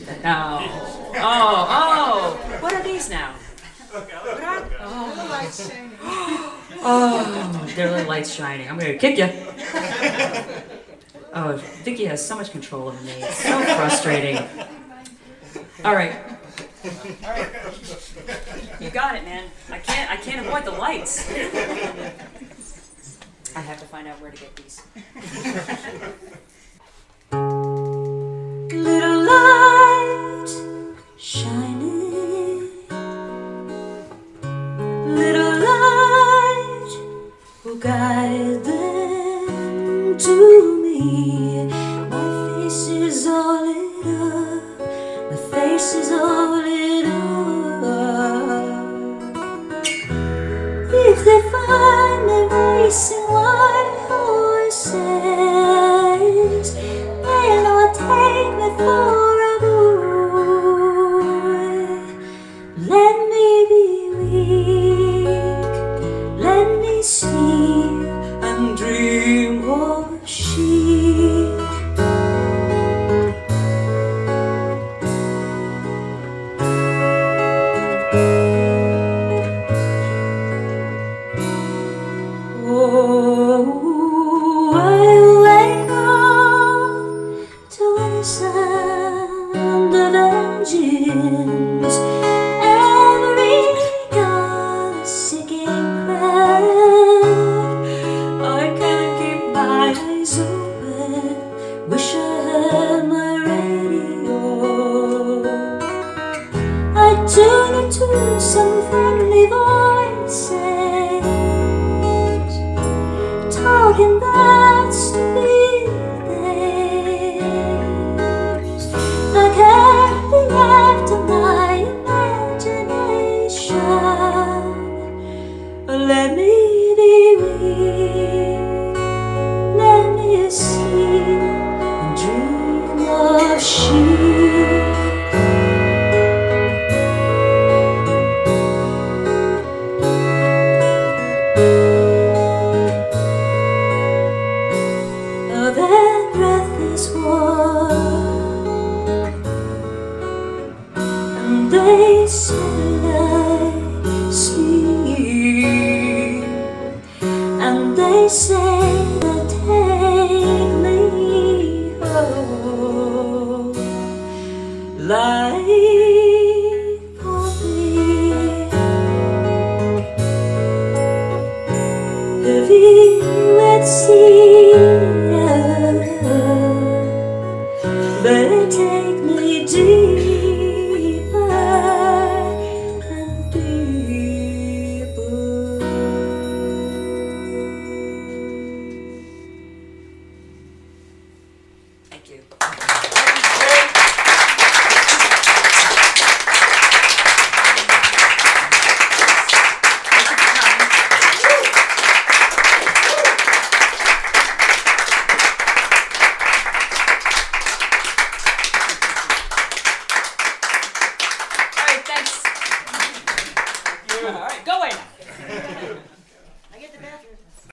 No. Oh. What are these now? What are? Oh, there are lights shining. I'm gonna kick you. Oh, Vicky has so much control over me. It's so frustrating. All right. You got it, man. I can't avoid the lights. I have to find out where to get these. Little light shining, little light will guide them to me. My face is all lit up, my face is all lit up. If they find me racing white horses, they'll not take me for a boy. Let me be weak, let me sleep and dream of sheep. Oh, I'll wake up to any sound of engines, every gun sinking crowd. I can't keep my eyes open, wish I had my radio. I tune into some friendly voices, talking about stupid things. I can't be after my imagination. Let me be weak, let me sleep and dream of sheep. Their breath is warm, and they say like sleep, and they say they'll take me home like coffee. Heavy wet sea